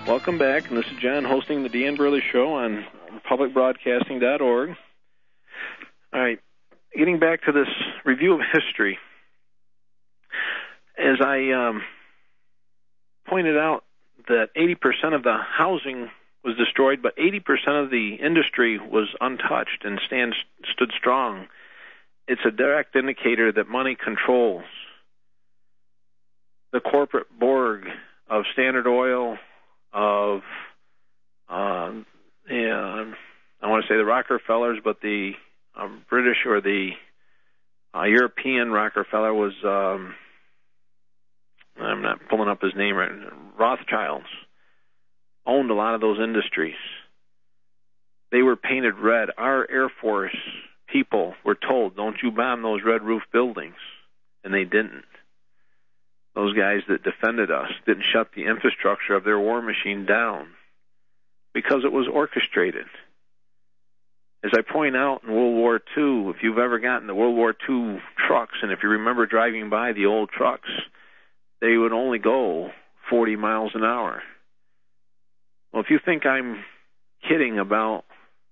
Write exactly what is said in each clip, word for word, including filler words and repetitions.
Welcome back, and this is John hosting the Dan Burley Show on public broadcasting dot org. All right, getting back to this review of history. As I um, pointed out that eighty percent of the housing was destroyed, but eighty percent of the industry was untouched and stand, stood strong, it's a direct indicator that money controls. The corporate Borg of Standard Oil, of, uh, yeah, I want to say the Rockefellers, but the um, British or the uh, European Rockefeller was, um, I'm not pulling up his name right, Rothschilds, owned a lot of those industries. They were painted red. Our Air Force people were told, don't you bomb those red roof buildings, and they didn't. Those guys that defended us didn't shut the infrastructure of their war machine down because it was orchestrated. As I point out in World War Two, if you've ever gotten the World War Two trucks, and if you remember driving by the old trucks, they would only go forty miles an hour. Well, if you think I'm kidding about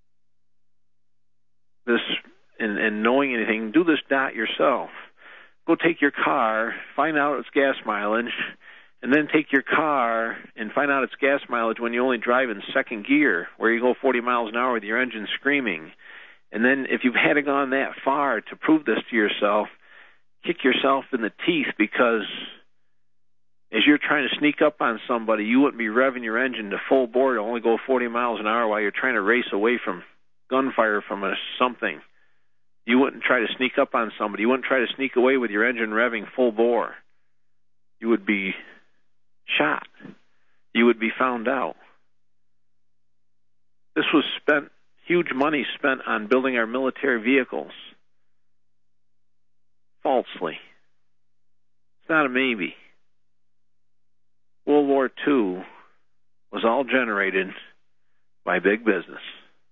this and, and knowing anything, do this dot yourself. Go take your car, find out its gas mileage, and then take your car and find out its gas mileage when you only drive in second gear, where you go forty miles an hour with your engine screaming. And then if you've had it gone that far to prove this to yourself, kick yourself in the teeth, because as you're trying to sneak up on somebody, you wouldn't be revving your engine to full bore to only go forty miles an hour while you're trying to race away from gunfire from a something. You wouldn't try to sneak up on somebody. You wouldn't try to sneak away with your engine revving full bore. You would be shot. You would be found out. This was spent, huge money spent on building our military vehicles. Falsely. It's not a maybe. World War Two was all generated by big business.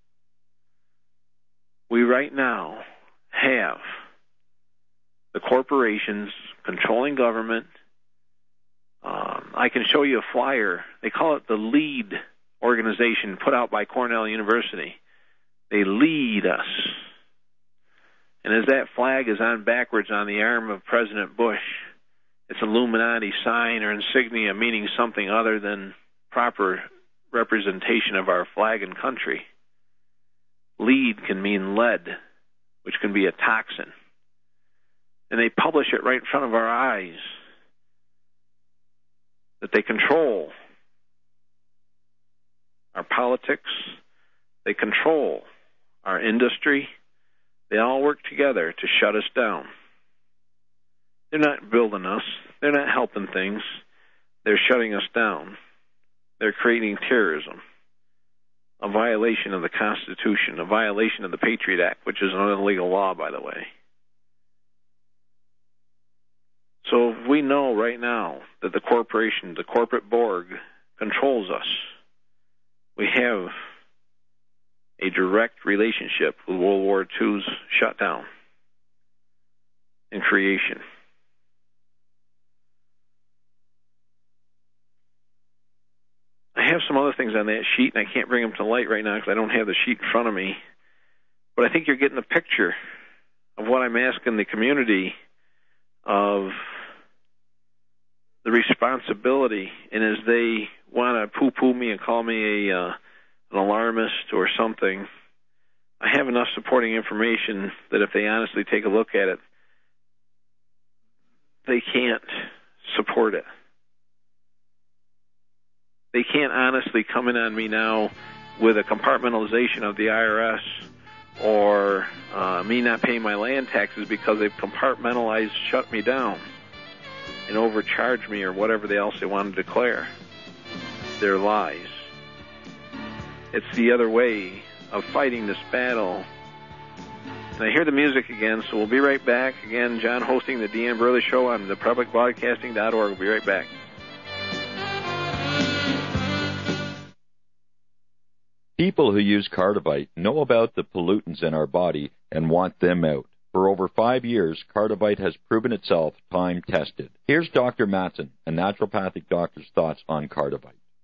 We right now have the corporations controlling government. Um, I can show you a flyer. They call it the LEAD organization put out by Cornell University. They lead us. And as that flag is on backwards on the arm of President Bush, it's an Illuminati sign or insignia meaning something other than proper representation of our flag and country. Lead can mean lead, which can be a toxin. And they publish it right in front of our eyes, that they control our politics, they control our industry. They all work together to shut us down. They're not building us. They're not helping things. They're shutting us down. They're creating terrorism, a violation of the Constitution, a violation of the Patriot Act, which is an illegal law, by the way. So we know right now that the corporation, the corporate Borg, controls us. We have a direct relationship with World War Two's shutdown and creation. I have some other things on that sheet, and I can't bring them to light right now because I don't have the sheet in front of me. But I think you're getting a picture of what I'm asking the community of the responsibility. And as they want to poo-poo me and call me a uh, an alarmist or something, I have enough supporting information that if they honestly take a look at it, they can't support it. They can't honestly come in on me now with a compartmentalization of the I R S or uh, me not paying my land taxes because they've compartmentalized, shut me down, and overcharged me or whatever else they want to declare. They're lies. It's the other way of fighting this battle. And I hear the music again, so we'll be right back. Again, John hosting the Dan Burley Show on the public broadcasting dot org. We'll be right back. People who use Cardivite know about the pollutants in our body and want them out. For over five years, Cardivite has proven itself time-tested. Here's Doctor Matson, a naturopathic doctor's thoughts on Cardivite.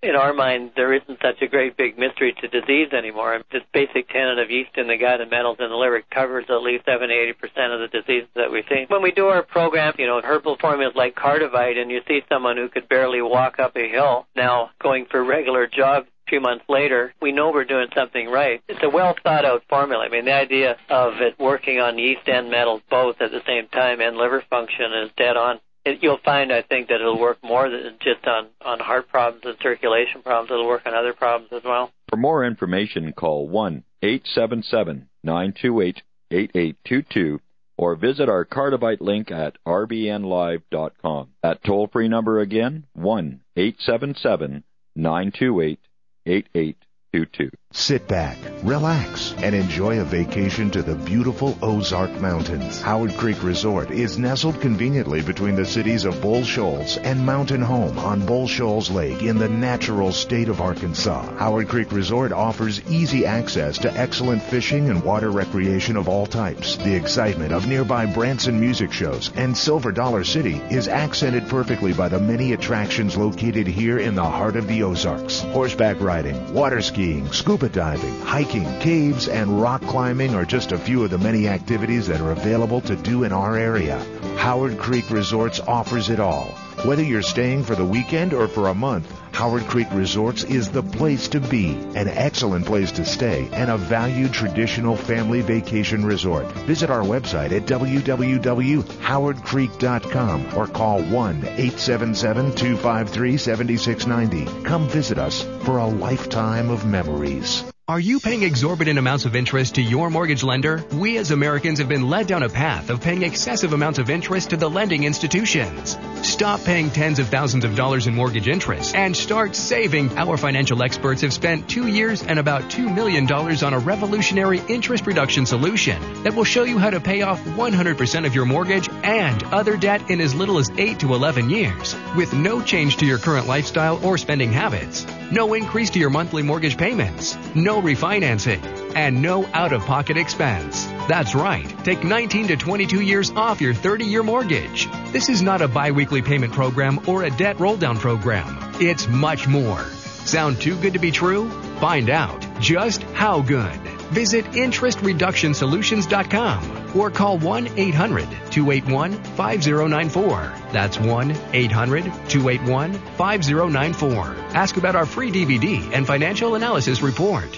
in our mind, there isn't such a great big mystery to disease anymore. This basic tenet of yeast in the gut and metals in the liver covers at least seventy to eighty percent of the diseases that we see. When we do our program, you know, herbal formulas like Cardivite, and you see someone who could barely walk up a hill now going for regular jogs a few months later, we know we're doing something right. It's a well-thought-out formula. I mean, the idea of it working on yeast and metals both at the same time and liver function is dead on. It, you'll find, I think, that it'll work more than just on, on heart problems and circulation problems. It'll work on other problems as well. For more information, call one eight seven seven, nine two eight, eight eight two two or visit our Cardivite link at r b n live dot com. That toll-free number again, one eight seven seven, nine two eight, eight eight two two. Sit back, relax, and enjoy a vacation to the beautiful Ozark Mountains. Howard Creek Resort is nestled conveniently between the cities of Bull Shoals and Mountain Home on Bull Shoals Lake in the natural state of Arkansas. Howard Creek Resort offers easy access to excellent fishing and water recreation of all types. The excitement of nearby Branson music shows and Silver Dollar City is accented perfectly by the many attractions located here in the heart of the Ozarks. Horseback riding, water skiing, scuba diving, hiking, caves, and rock climbing are just a few of the many activities that are available to do in our area. Howard Creek Resorts offers it all. Whether you're staying for the weekend or for a month, Howard Creek Resorts is the place to be, an excellent place to stay, and a valued traditional family vacation resort. Visit our website at w w w dot howard creek dot com or call one eight seven seven, two five three, seven six nine zero. Come visit us for a lifetime of memories. Are you paying exorbitant amounts of interest to your mortgage lender? We as Americans have been led down a path of paying excessive amounts of interest to the lending institutions. Stop paying tens of thousands of dollars in mortgage interest and start saving. Our financial experts have spent two years and about two million dollars on a revolutionary interest reduction solution that will show you how to pay off one hundred percent of your mortgage and other debt in as little as eight to eleven years with no change to your current lifestyle or spending habits. No increase to your monthly mortgage payments. No refinancing. And no out-of-pocket expense. That's right. Take nineteen to twenty-two years off your thirty-year mortgage. This is not a biweekly payment program or a debt roll-down program. It's much more. Sound too good to be true? Find out just how good. Visit interest reduction solutions dot com or call one eight hundred, two eight one, five zero nine four. That's one eight hundred, two eight one, five zero nine four. Ask about our free D V D and financial analysis report.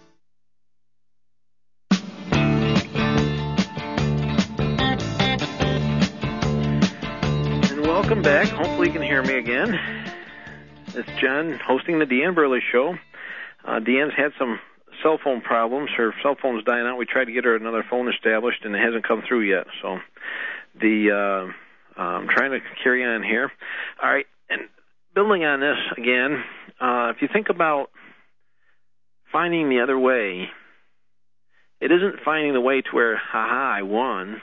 And welcome back. Hopefully you can hear me again. It's John hosting the Deanne Burley Show. Uh, Deanne's had some cell phone problems. Her cell phone's dying out. We tried to get her another phone established, and it hasn't come through yet. So the uh, uh, I'm trying to carry on here. All right, and building on this again, uh, if you think about finding the other way, it isn't finding the way to where, ha-ha, I won.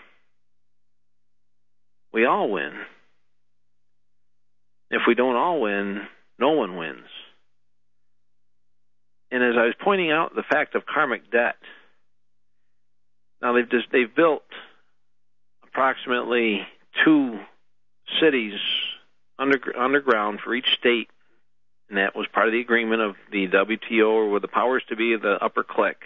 We all win. If we don't all win, no one wins. And as I was pointing out, the fact of karmic debt. Now they've just they've built approximately two cities under, underground for each state, and that was part of the agreement of the W T O, or with the powers to be of the upper clique.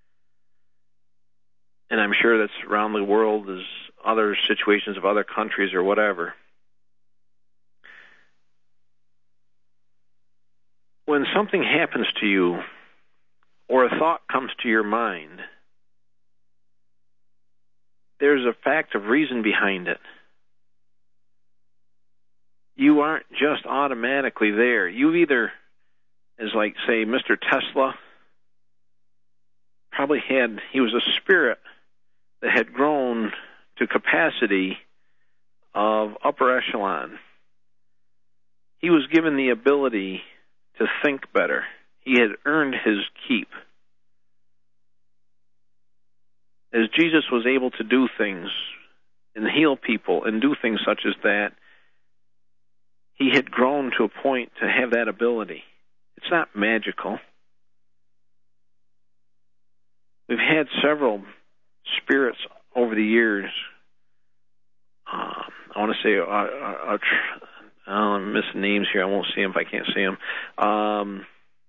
And I'm sure that's around the world as other situations of other countries or whatever. When something happens to you or a thought comes to your mind, there's a fact of reason behind it. You aren't just automatically there. You either, as like, say, Mister Tesla, probably had, he was a spirit that had grown to capacity of upper echelon. He was given the ability to think better. He had earned his keep. As Jesus was able to do things and heal people and do things such as that, he had grown to a point to have that ability. It's not magical. We've had several spirits over the years. Uh, I want to say a, a, a, oh, I'm missing names here. I won't see them if I can't see them. Um,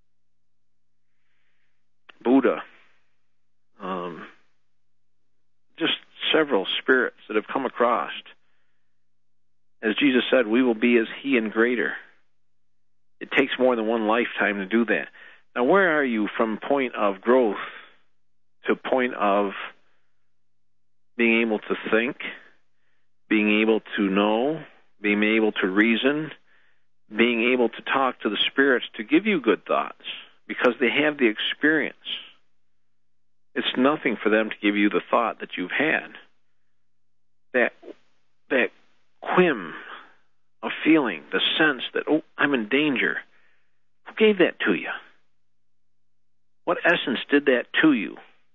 Buddha. Um, just several spirits that have come across. As Jesus said, we will be as he and greater. It takes more than one lifetime to do that. Now, where are you from point of growth to point of being able to think, being able to know, being able to reason, being able to talk to the spirits to give you good thoughts because they have the experience. It's nothing for them to give you the thought that you've had. That, that whim of feeling, the sense that, oh, I'm in danger. Who gave that to you? What essence did that to you?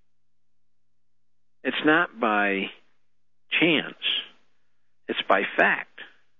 It's not by chance. It's by fact.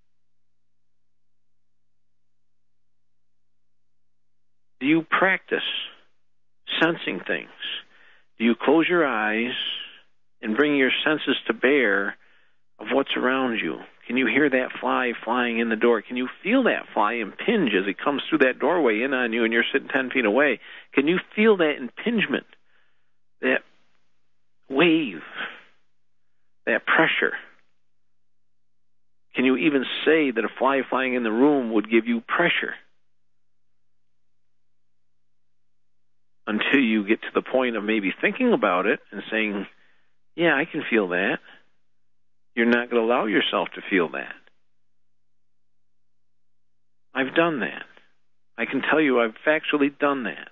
Do you practice sensing things? Do you close your eyes and bring your senses to bear of what's around you? Can you hear that fly flying in the door? Can you feel that fly impinge as it comes through that doorway in on you and you're sitting ten feet away? Can you feel that impingement, that wave, that pressure? Can you even say that a fly flying in the room would give you pressure? Until you get to the point of maybe thinking about it and saying, yeah, I can feel that. You're not going to allow yourself to feel that. I've done that. I can tell you I've factually done that.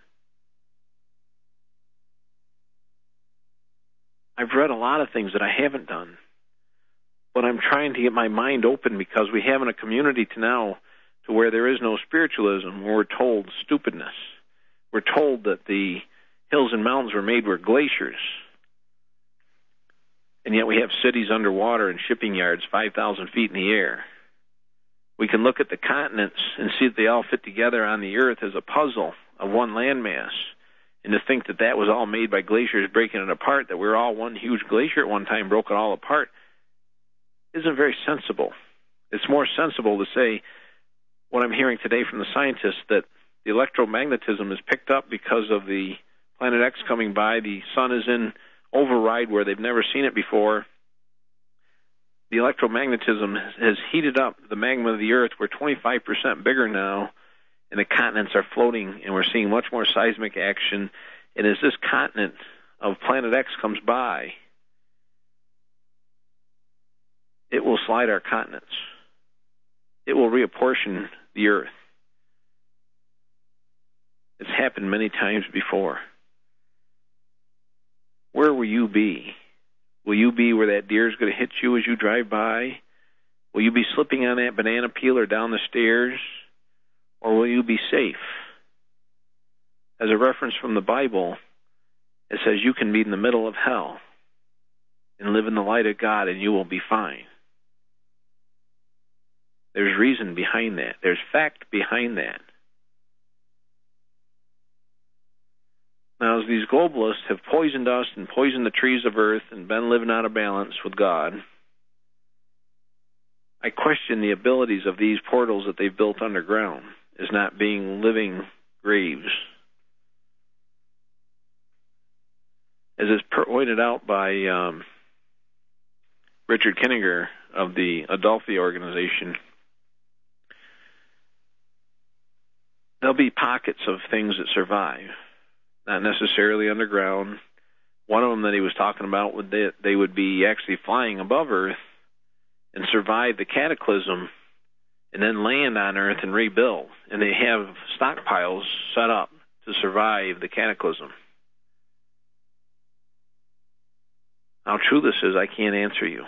I've read a lot of things that I haven't done, but I'm trying to get my mind open because we have in a community to now to where there is no spiritualism, where we're told stupidness. We're told that the hills and mountains were made with glaciers. And yet we have cities underwater and shipping yards five thousand feet in the air. We can look at the continents and see that they all fit together on the earth as a puzzle of one landmass. And to think that that was all made by glaciers breaking it apart, that we're all one huge glacier at one time, broke it all apart, isn't very sensible. It's more sensible to say what I'm hearing today from the scientists, that the electromagnetism is picked up because of the Planet X coming by. The sun is in override where they've never seen it before. The electromagnetism has heated up the magma of the earth. We're twenty-five percent bigger now, and the continents are floating, and we're seeing much more seismic action. And as this continent of Planet X comes by, it will slide our continents. It will reapportion the earth. It's happened many times before. Where will you be? Will you be where that deer is going to hit you as you drive by? Will you be slipping on that banana peel or down the stairs? Or will you be safe? As a reference from the Bible, it says you can be in the middle of hell and live in the light of God and you will be fine. There's reason behind that. There's fact behind that. Now, as these globalists have poisoned us and poisoned the trees of earth and been living out of balance with God, I question the abilities of these portals that they've built underground as not being living graves. As is pointed out by um, Richard Kinninger of the Adelphi organization, there'll be pockets of things that survive. Not necessarily underground. One of them that he was talking about, would they, they would be actually flying above Earth and survive the cataclysm and then land on Earth and rebuild. And they have stockpiles set up to survive the cataclysm. How true this is, I can't answer you.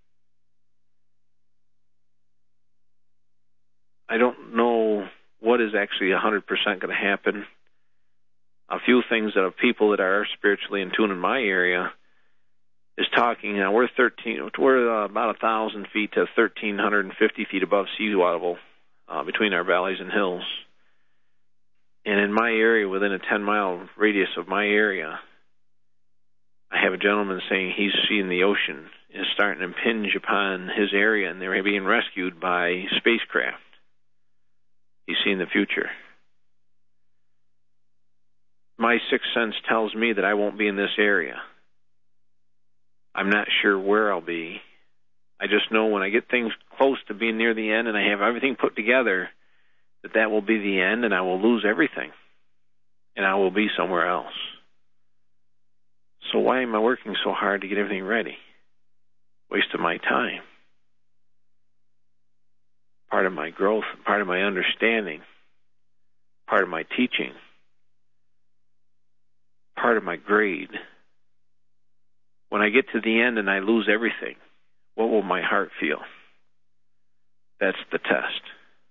I don't know what is actually one hundred percent going to happen. A few things that of people that are spiritually in tune in my area is talking. Now we're thirteen, we're uh, about a thousand feet to thirteen hundred and fifty feet above sea level uh, between our valleys and hills. And in my area, within a ten mile radius of my area, I have a gentleman saying he's seeing the ocean is starting to impinge upon his area, and they're being rescued by spacecraft. He's seen the future. My sixth sense tells me that I won't be in this area. I'm not sure where I'll be. I just know when I get things close to being near the end and I have everything put together, that that will be the end and I will lose everything. And I will be somewhere else. So why am I working so hard to get everything ready? Waste of my time. Part of my growth, part of my understanding, part of my teaching, part of my grade. When I get to the end and I lose everything, what will my heart feel? That's the test.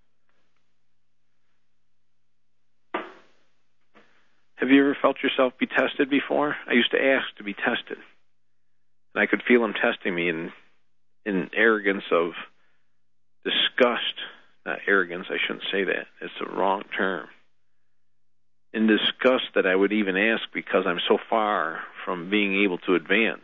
Have you ever felt yourself be tested before? I used to ask to be tested. And I could feel him testing me in, in arrogance of disgust. Not arrogance, I shouldn't say that. It's the wrong term. In disgust that I would even ask because I'm so far from being able to advance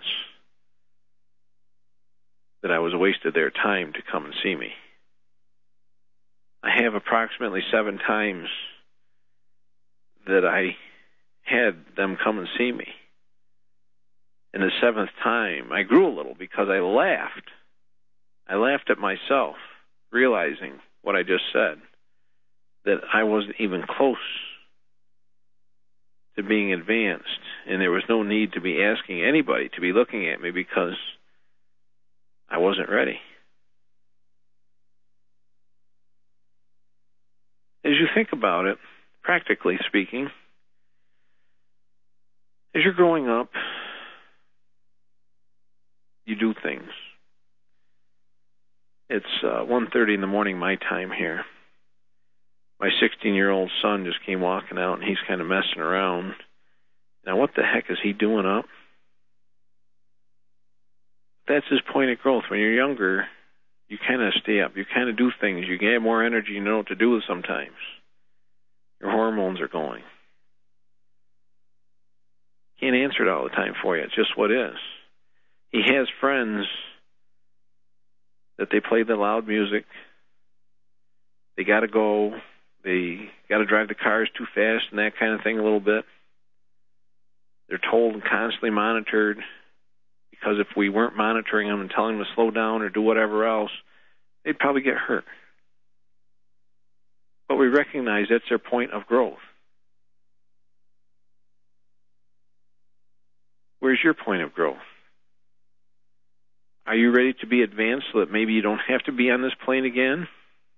that I was wasted their time to come and see me. I have approximately seven times that I had them come and see me. And the seventh time, I grew a little because I laughed. I laughed at myself, realizing what I just said, that I wasn't even close to being advanced, and there was no need to be asking anybody to be looking at me because I wasn't ready. As you think about it, practically speaking, as you're growing up, you do things. It's uh, one thirty in the morning my time here. My sixteen-year-old son just came walking out, and he's kind of messing around. Now, what the heck is he doing up? That's his point of growth. When you're younger, you kind of stay up. You kind of do things. You get more energy. You know what to do with sometimes. Your hormones are going. Can't answer it all the time for you. It's just what is. He has friends that they play the loud music. They got to go. They got to drive the cars too fast and that kind of thing a little bit. They're told and constantly monitored because if we weren't monitoring them and telling them to slow down or do whatever else, they'd probably get hurt. But we recognize that's their point of growth. Where's your point of growth? Are you ready to be advanced so that maybe you don't have to be on this plane again?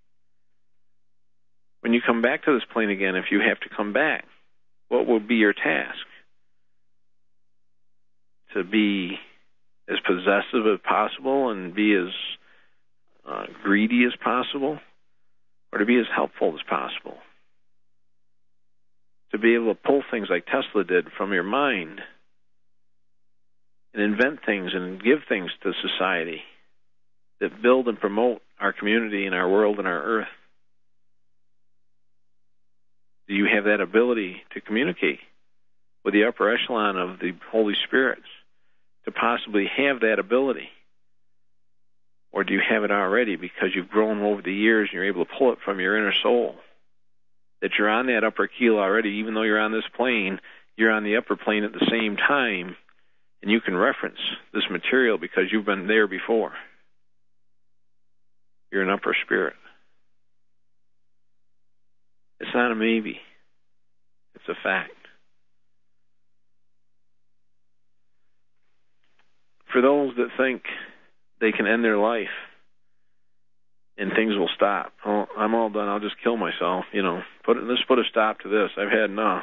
When you come back to this plane again, if you have to come back, what will be your task? To be as possessive as possible and be as uh, greedy as possible, or to be as helpful as possible? To be able to pull things like Tesla did from your mind and invent things and give things to society that build and promote our community and our world and our earth. Do you have that ability to communicate with the upper echelon of the Holy Spirits to possibly have that ability? Or do you have it already because you've grown over the years and you're able to pull it from your inner soul? That you're on that upper keel already, even though you're on this plane, you're on the upper plane at the same time, and you can reference this material because you've been there before. You're an upper spirit. It's not a maybe. It's a fact. For those that think they can end their life and things will stop, oh, I'm all done, I'll just kill myself, you know, put it, let's put a stop to this, I've had enough.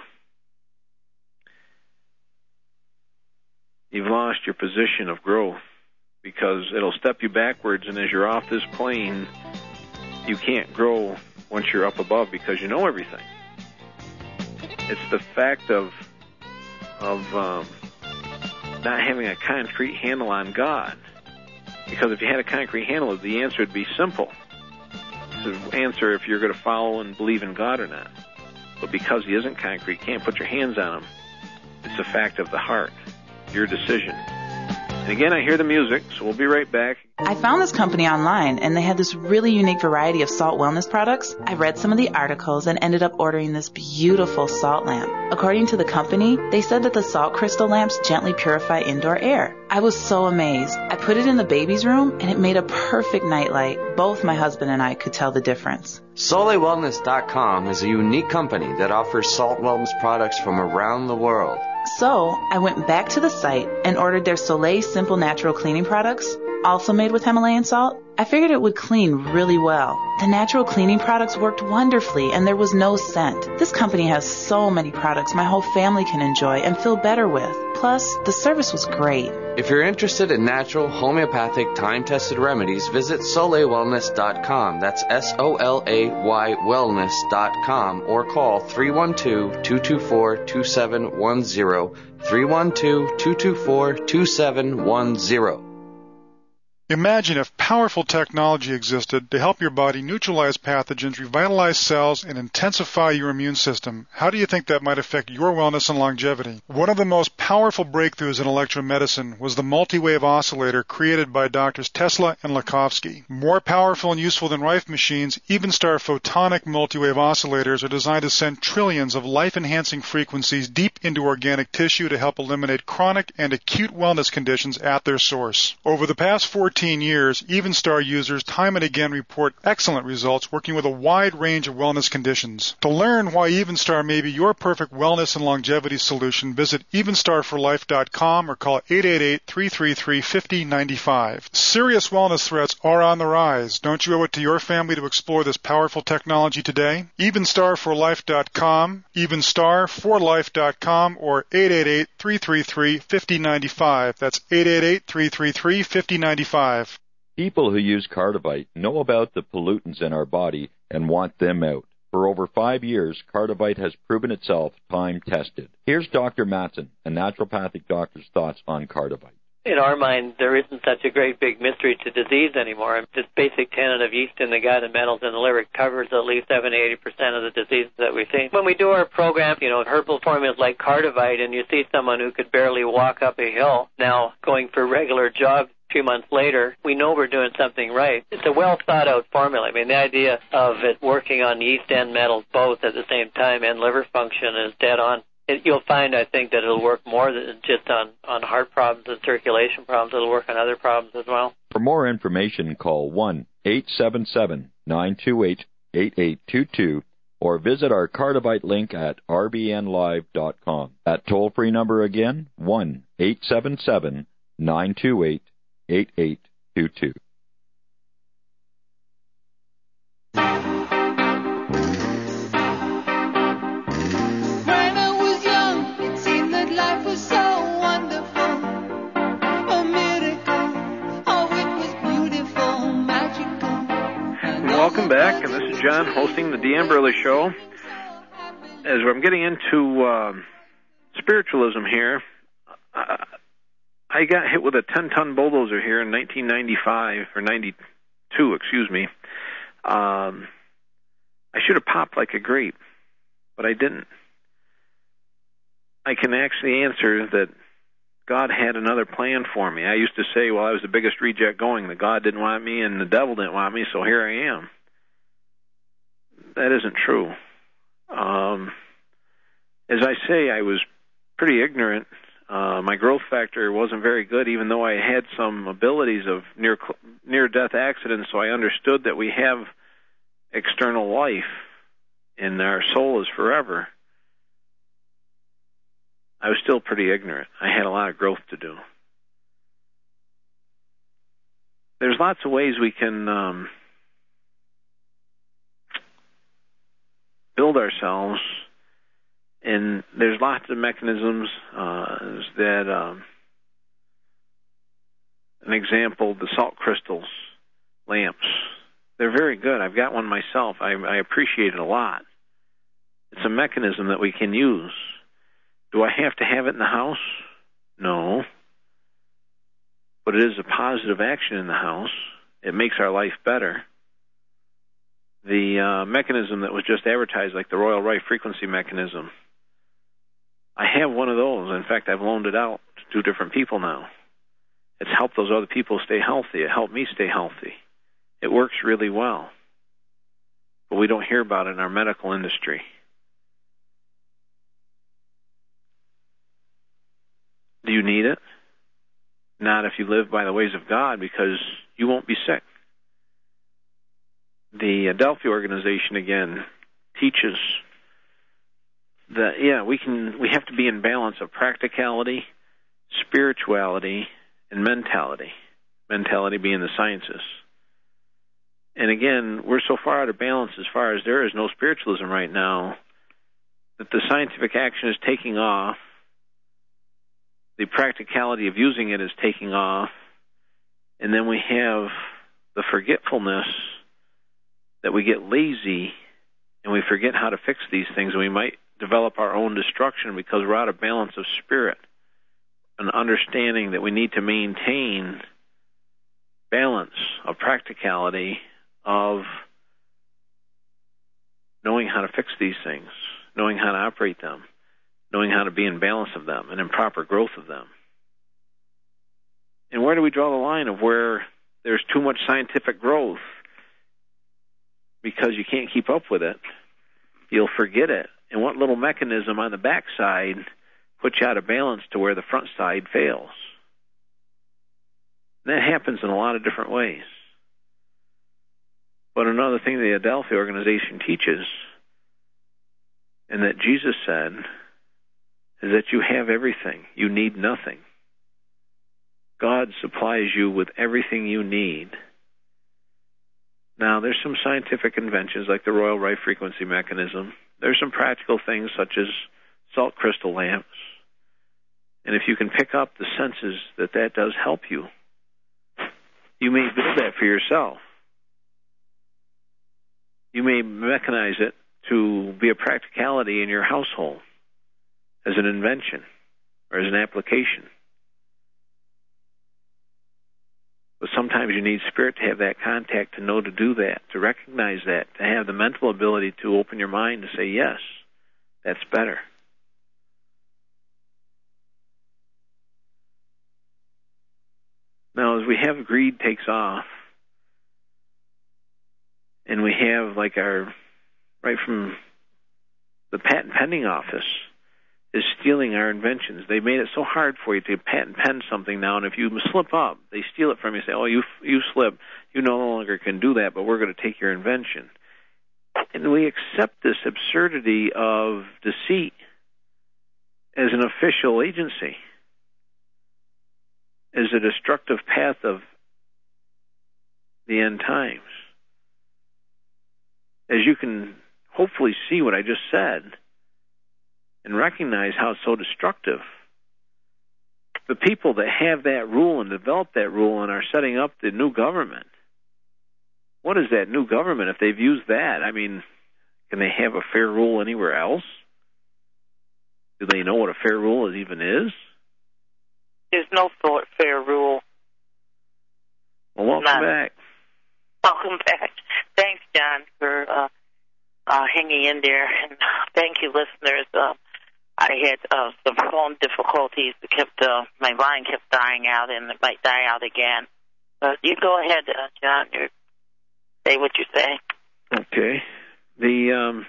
You've lost your position of growth because it'll step you backwards, and as you're off this plane, you can't grow once you're up above because you know everything. It's the fact of of um, not having a concrete handle on God. Because if you had a concrete handle, the answer would be simple. It's to answer if you're going to follow and believe in God or not. But because he isn't concrete, can't put your hands on him. It's a fact of the heart. Your decision. And again, I hear the music, so we'll be right back. I found this company online, and they had this really unique variety of salt wellness products. I read some of the articles and ended up ordering this beautiful salt lamp. According to the company, they said that the salt crystal lamps gently purify indoor air. I was so amazed. I put it in the baby's room, and it made a perfect nightlight. Both my husband and I could tell the difference. Soleil Wellness dot com is a unique company that offers salt wellness products from around the world. So, I went back to the site and ordered their Soleil Simple Natural Cleaning products, also made with Himalayan salt. I figured it would clean really well. The natural cleaning products worked wonderfully, and there was no scent. This company has so many products my whole family can enjoy and feel better with. Plus, the service was great. If you're interested in natural, homeopathic, time-tested remedies, visit Soleil Wellness dot com. That's S O L A Y Wellness dot com, or call three one two, two two four, two seven one zero, three one two, two two four, two seven one zero. Imagine if powerful technology existed to help your body neutralize pathogens, revitalize cells, and intensify your immune system. How do you think that might affect your wellness and longevity? One of the most powerful breakthroughs in electromedicine was the multi-wave oscillator created by Doctors Tesla and Lakhovsky. More powerful and useful than Rife machines, Evenstar photonic multi-wave oscillators are designed to send trillions of life-enhancing frequencies deep into organic tissue to help eliminate chronic and acute wellness conditions at their source. Over the past fourteen years, Evenstar users time and again report excellent results working with a wide range of wellness conditions. To learn why Evenstar may be your perfect wellness and longevity solution, visit Evenstar for life dot com or call eight eight eight, three three three, five zero nine five. Serious wellness threats are on the rise. Don't you owe it to your family to explore this powerful technology today? Evenstar for life dot com, Evenstar for life dot com, or eight eight eight, three three three, five zero nine five. That's eight eight eight, three three three, five zero nine five. People who use Cardivite know about the pollutants in our body and want them out. For over five years, Cardivite has proven itself time-tested. Here's Doctor Matson, a naturopathic doctor's thoughts on Cardivite. In our mind, there isn't such a great big mystery to disease anymore. This basic tenet of yeast in the gut and metals in the liver covers at least seventy to eighty percent of the diseases that we see. When we do our program, you know, herbal formulas like Cardivite, and you see someone who could barely walk up a hill now going for regular jogs a few months later, we know we're doing something right. It's a well-thought-out formula. I mean, the idea of it working on yeast and metals both at the same time and liver function is dead on. It, you'll find, I think, that it'll work more than just on, on heart problems and circulation problems. It'll work on other problems as well. For more information, call one eight seven seven, nine two eight, eight eight two two or visit our Cardivite link at R B N live dot com. That toll-free number again, one eight seven seven, nine two eight, eight eight two two. Welcome back, and this is John hosting the Deanne Burley Show. As I'm getting into uh, spiritualism here, uh, I got hit with a ten-ton bulldozer here in nineteen ninety-five, or ninety-two, excuse me. Um, I should have popped like a grape, but I didn't. I can actually answer that God had another plan for me. I used to say, well, I was the biggest reject going, that God didn't want me and the devil didn't want me, so here I am. That isn't true. Um, as I say, I was pretty ignorant. Uh, my growth factor wasn't very good, even though I had some abilities of near near-death accidents, so I understood that we have external life and our soul is forever. I was still pretty ignorant. I had a lot of growth to do. There's lots of ways we can um, build ourselves, and there's lots of mechanisms uh, that, um, an example, the salt crystals lamps. They're very good. I've got one myself. I, I appreciate it a lot. It's a mechanism that we can use. Do I have to have it in the house? No. But it is a positive action in the house. It makes our life better. The uh, mechanism that was just advertised, like the Royal Rife frequency mechanism, I have one of those. In fact, I've loaned it out to two different people now. It's helped those other people stay healthy. It helped me stay healthy. It works really well. But we don't hear about it in our medical industry. Do you need it? Not if you live by the ways of God, because you won't be sick. The Adelphi organization, again, teaches that, yeah, we can. We have to be in balance of practicality, spirituality, and mentality. Mentality being the sciences. And again, we're so far out of balance as far as there is no spiritualism right now that the scientific action is taking off. The practicality of using it is taking off. And then we have the forgetfulness that we get lazy and we forget how to fix these things, and we might develop our own destruction because we're out of balance of spirit, an understanding that we need to maintain balance of practicality, of knowing how to fix these things, knowing how to operate them, knowing how to be in balance of them and in proper growth of them. And where do we draw the line of where there's too much scientific growth because you can't keep up with it? You'll forget it. And what little mechanism on the backside puts you out of balance to where the front side fails? And that happens in a lot of different ways. But another thing the Adelphi organization teaches, and that Jesus said, is that you have everything. You need nothing. God supplies you with everything you need. Now, there's some scientific inventions like the Royal Rife Frequency Mechanism. There's some practical things such as salt crystal lamps. And if you can pick up the senses that that does help you, you may build that for yourself. You may mechanize it to be a practicality in your household as an invention or as an application. But sometimes you need spirit to have that contact, to know to do that, to recognize that, to have the mental ability to open your mind to say, yes, that's better. Now, as we have greed takes off, and we have like our, right from the patent pending office, is stealing our inventions. They made it so hard for you to patent pen something now, and if you slip up, they steal it from you and say, oh, you you slipped. You no longer can do that, but we're going to take your invention. And we accept this absurdity of deceit as an official agency, as a destructive path of the end times. As you can hopefully see what I just said, and recognize how it's so destructive. The people that have that rule and develop that rule and are setting up the new government, what is that new government if they've used that? I mean, can they have a fair rule anywhere else? Do they know what a fair rule even is? There's no fair rule. Well, welcome None. back. Welcome back. Thanks, John, for uh, uh, hanging in there. And thank you, listeners. Uh, I had uh, some phone difficulties. It kept uh, my line kept dying out, and it might die out again. But you go ahead, uh, John. You say what you say. Okay. The um,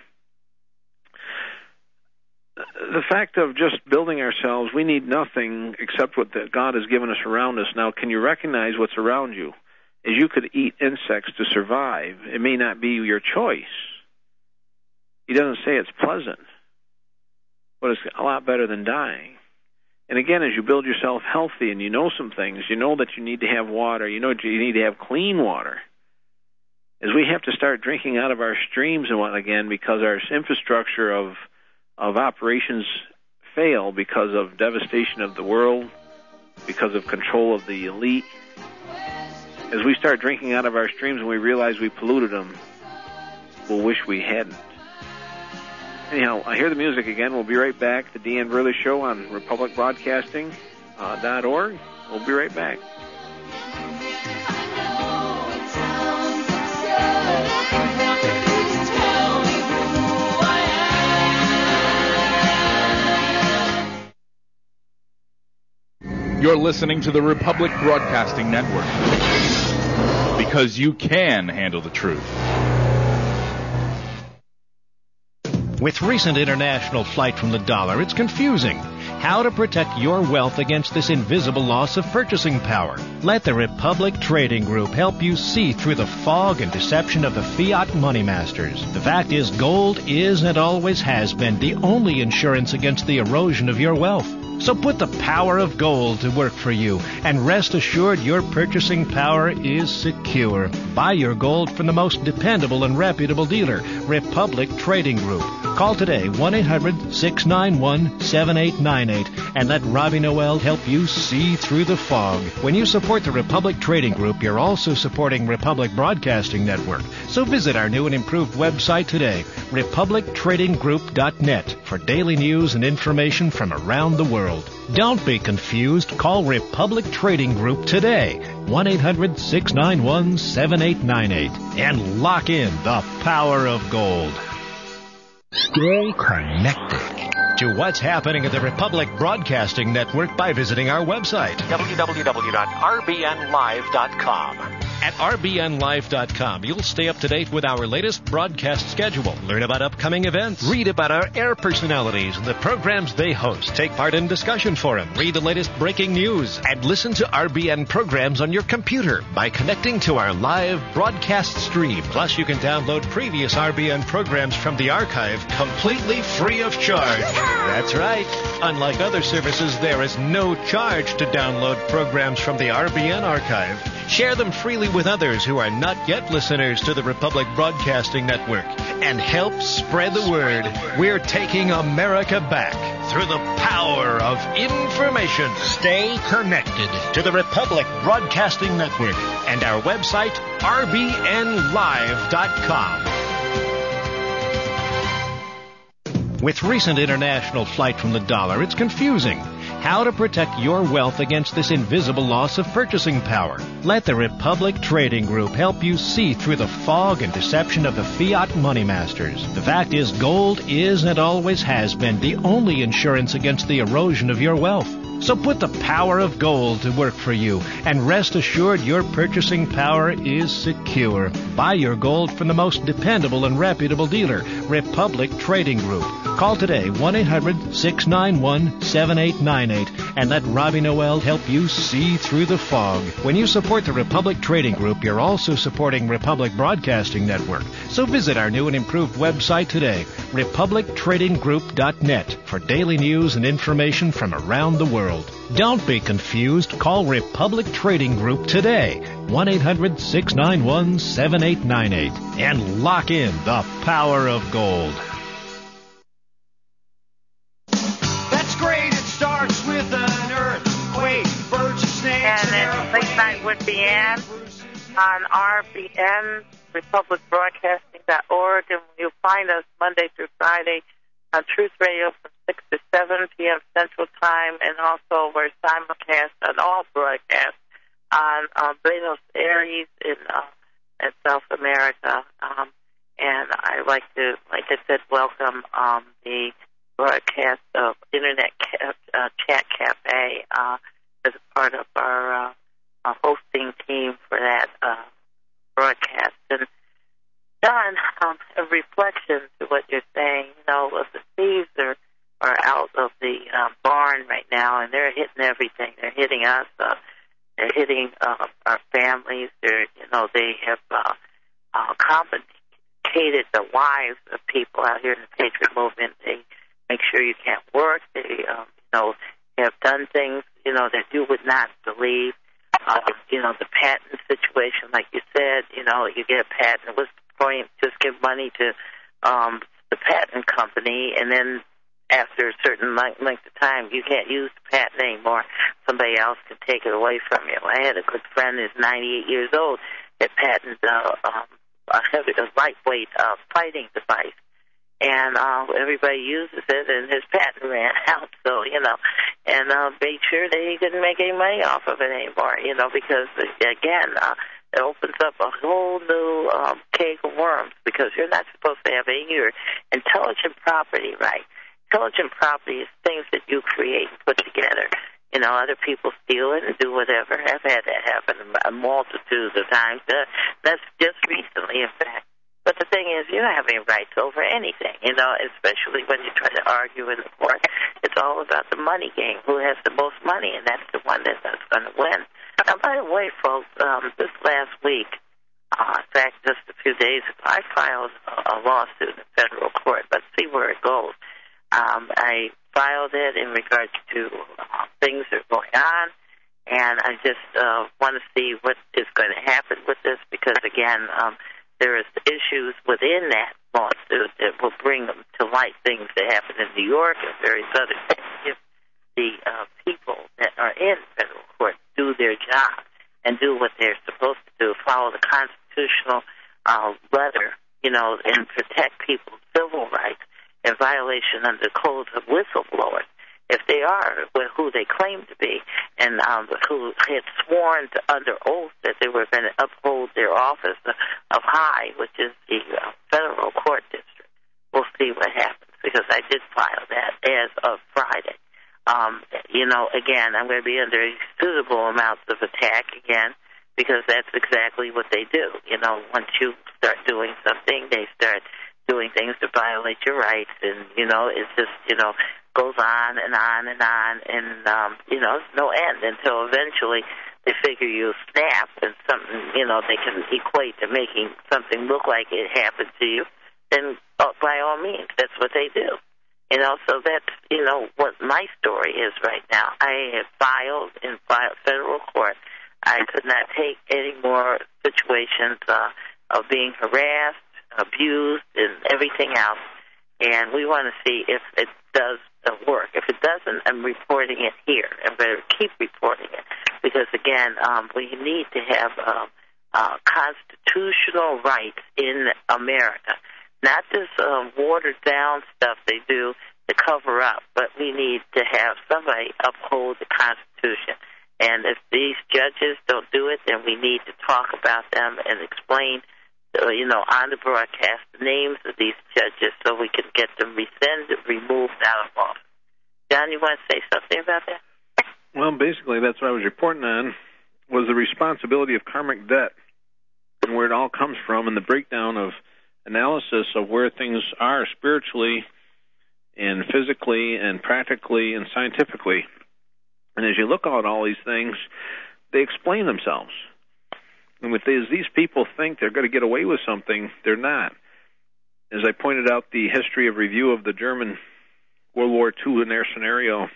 the fact of just building ourselves, we need nothing except what the, God has given us around us. Now, can you recognize what's around you? As you could eat insects to survive, it may not be your choice. He doesn't say it's pleasant, but it's a lot better than dying. And again, as you build yourself healthy and you know some things, you know that you need to have water, you know you need to have clean water. As we have to start drinking out of our streams and what again because our infrastructure of of operations fail because of devastation of the world, because of control of the elite. As we start drinking out of our streams and we realize we polluted them, we'll wish we hadn't. Anyhow, I hear the music again. We'll be right back. The Deanne Burley Show on Republic Broadcasting dot org. We'll be right back. You're listening to the Republic Broadcasting Network, because you can handle the truth. With recent international flight from the dollar, it's confusing. How to protect your wealth against this invisible loss of purchasing power. Let the Republic Trading Group help you see through the fog and deception of the fiat money masters. The fact is, gold is and always has been the only insurance against the erosion of your wealth. So put the power of gold to work for you, and rest assured your purchasing power is secure. Buy your gold from the most dependable and reputable dealer, Republic Trading Group. Call today, one eight hundred six nine one seven eight nine eight, and let Robbie Noel help you see through the fog. When you support the Republic Trading Group, you're also supporting Republic Broadcasting Network. So visit our new and improved website today, republic trading group dot net, for daily news and information from around the world. Don't be confused. Call Republic Trading Group today, one eight hundred six nine one seven eight nine eight, and lock in the power of gold. Stay connected to what's happening at the Republic Broadcasting Network by visiting our website, w w w dot r b n live dot com. At r b n live dot com, you'll stay up to date with our latest broadcast schedule, learn about upcoming events, read about our air personalities and the programs they host, take part in discussion forum, read the latest breaking news, and listen to R B N programs on your computer by connecting to our live broadcast stream. Plus, you can download previous R B N programs from the archive completely free of charge. That's right. Unlike other services, there is no charge to download programs from the R B N archive. Share them freely with others who are not yet listeners to the Republic Broadcasting Network, and help spread the word. We're taking America back through the power of information. Stay connected to the Republic Broadcasting Network and our website, r b n live dot com. With recent international flight from the dollar, it's confusing. How to protect your wealth against this invisible loss of purchasing power. Let the Republic Trading Group help you see through the fog and deception of the fiat money masters. The fact is, gold is and always has been the only insurance against the erosion of your wealth. So put the power of gold to work for you, and rest assured your purchasing power is secure. Buy your gold from the most dependable and reputable dealer, Republic Trading Group. Call today, one eight hundred six nine one seven eight nine eight, and let Robbie Noel help you see through the fog. When you support the Republic Trading Group, you're also supporting Republic Broadcasting Network. So visit our new and improved website today, republic trading group dot net, for daily news and information from around the world. Don't be confused. Call Republic Trading Group today, one eight hundred six nine one seven eight nine eight, and lock in the power of gold. That's great. It starts with an earthquake, birds and snakes. And then late night with Deanne on R B N, republic broadcasting dot org, and you'll find us Monday through Friday on Truth Radio from six to seven p.m. Central Time, and also we're simulcast on all broadcasts on um, Buenos Aires in, uh, in South America. Um, and I like to, like I said, welcome um, the broadcast of Internet ca- uh, Chat Cafe uh, as a part of our uh, uh, hosting team for that uh, broadcast. And John, um, a reflection to what you're saying, you know, the thieves are, are out of the um, barn right now, and they're hitting everything. They're hitting us. Uh, they're hitting uh, our families. They're, you know, they have uh, uh, complicated the lives of people out here in the Patriot movement. They make sure you can't work. They, um, you know, have done things, you know, that you would not believe. Uh, you know, the patent situation, like you said, you know, you get a patent. What's the point? Just give money to um, the patent company, and then after a certain length of time, you can't use the patent anymore. Somebody else can take it away from you. I had a good friend who's ninety-eight years old that patented uh, um, a heavy, a lightweight uh, fighting device. And uh, everybody uses it, and his patent ran out. So, you know, and uh, made sure that he didn't make any money off of it anymore, you know, because, again, uh, it opens up a whole new um, cake of worms, because you're not supposed to have any of your intelligent property, right? Intelligent property is things that you create and put together. You know, other people steal it and do whatever. I've had that happen a multitude of times. Uh, that's just recently, in fact. But the thing is, you don't have any rights over anything, you know, especially when you try to argue in the court. It's all about the money game, who has the most money, and that's the one that, that's going to win. Now, by the way, folks, um, this last week, uh, in fact, just a few days ago, I filed a, a lawsuit in federal court. Let's see where it goes. Um, I filed it in regards to uh, things that are going on, and I just uh, want to see what is going to happen with this because, again, um, there is issues within that lawsuit that will bring them to light, things that happen in New York and various other things. If the uh, people that are in federal court do their job and do what they're supposed to do, follow the constitutional uh, letter, you know, and protect people's civil rights in violation under the codes of whistleblowers, if they are who they claim to be and um, who had sworn to, under oath that they were going to uphold their office of high, which is the uh, federal court district. We'll see what happens because I did file that as of Friday. Um, you know, again, I'm going to be under suitable amounts of attack again because that's exactly what they do. You know, once you start doing something, they start doing things to violate your rights, and, you know, it's just, you know, goes on and on and on, and, um, you know, there's no end until eventually they figure you snap and something, you know, they can equate to making something look like it happened to you, then uh, by all means, that's what they do. You know, so that's, you know, what my story is right now. I have filed in federal court. I could not take any more situations uh, of being harassed, abused, and everything else. And we want to see if it does work. If it doesn't, I'm reporting it here. I'm going to keep reporting it because, again, um, we need to have uh, uh, constitutional rights in America. Not this um, watered-down stuff they do to cover up, but we need to have somebody uphold the Constitution. And if these judges don't do it, then we need to talk about them and explain, uh, you know, on the broadcast the names of these judges so we can get them rescinded, removed out of office. John, you want to say something about that? Well, basically, that's what I was reporting on, was the responsibility of karmic debt and where it all comes from and the breakdown of analysis of where things are spiritually and physically and practically and scientifically. And as you look at all these things, they explain themselves. And with these, these people think they're going to get away with something, they're not. As I pointed out, the history of review of the German World War Two in their scenario,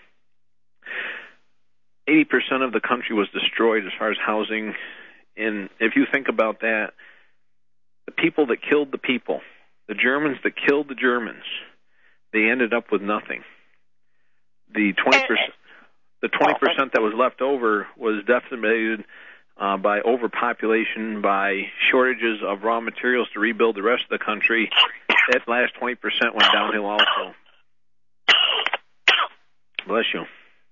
eighty percent of the country was destroyed as far as housing. And if you think about that, the people that killed the people, the Germans that killed the Germans, they ended up with nothing. The twenty percent, the twenty percent that was left over was decimated uh, by overpopulation, by shortages of raw materials to rebuild the rest of the country. That last twenty percent went downhill also. Bless you.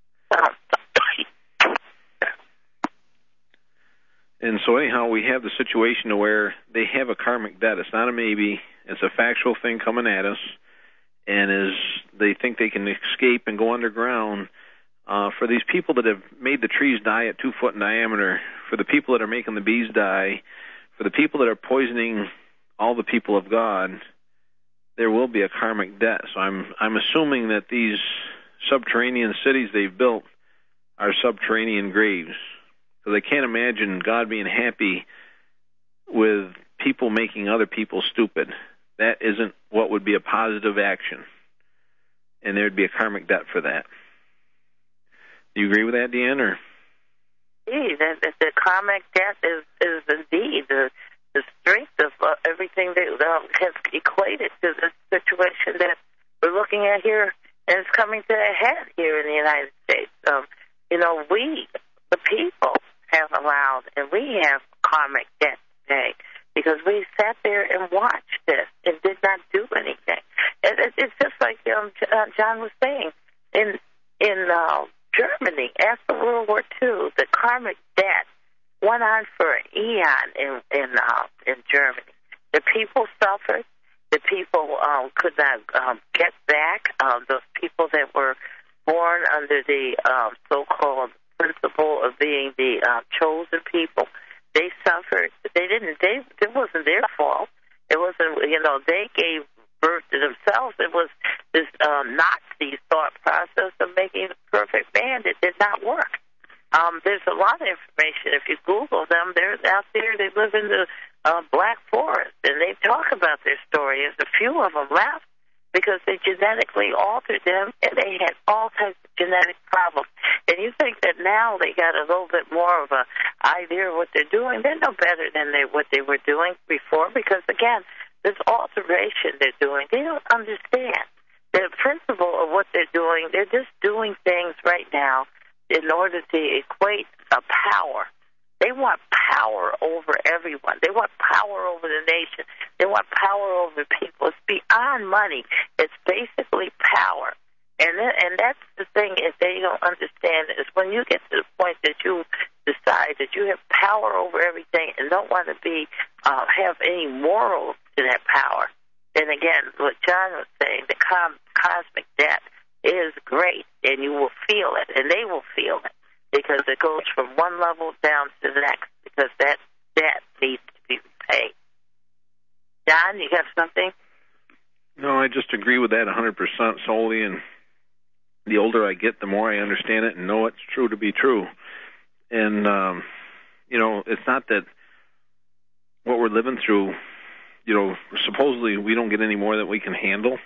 And so anyhow, we have the situation where they have a karmic debt. It's not a maybe. It's a factual thing coming at us. And as they think they can escape and go underground, uh, for these people that have made the trees die at two foot in diameter, for the people that are making the bees die, for the people that are poisoning all the people of God, there will be a karmic debt. So I'm I'm assuming that these subterranean cities they've built are subterranean graves. So they can't imagine God being happy with people making other people stupid. That isn't what would be a positive action. And there would be a karmic debt for that. Do you agree with that, Deanne? Or? Indeed, the, the karmic debt is, is indeed the, the strength of uh, everything that uh, has equated to the situation that we're looking at here, and it's coming to a head here in the United States. Um, you know, we, the people, have allowed, and we have karmic debt today because we sat there and watched this and did not do anything. It, it, it's just like um, John was saying, in in uh, Germany after World War Two, the karmic debt went on for an eon in in, uh, in Germany. The people suffered. The people um, could not um, get back. Uh, those people that were born under the um, so-called call the principle of being the uh, chosen people. They suffered. They didn't. They. It wasn't their fault. It wasn't. You know, they gave birth to themselves. It was this um, Nazi thought process of making the perfect man that did not work. Um, there's a lot of information. If you Google them, they're out there. They live in the uh, Black Forest, and they talk about their story. There's a few of them left because they genetically altered them, and they had all types of genetic problems. And you think that now they got a little bit more of a idea of what they're doing. They're no better than they what they were doing before because, again, this alteration they're doing, they don't understand the principle of what they're doing. They're just doing things right now in order to equate a power. They want power over everyone. They want power over the nation. They want power over people. It's beyond money. It's basically power. And then, and that's the thing is they don't understand is when you get to the point that you decide that you have power over everything and don't want to be uh, have any morals to that power, then again, what John was saying, the com- cosmic debt is great, and you will feel it, and they will feel it, because it goes from one level down to the next, because that debt needs to be repaid. John, you got something? No, I just agree with that one hundred percent solely, and the older I get, the more I understand it and know it's true to be true. And, um, you know, it's not that what we're living through, you know, supposedly we don't get any more than we can handle.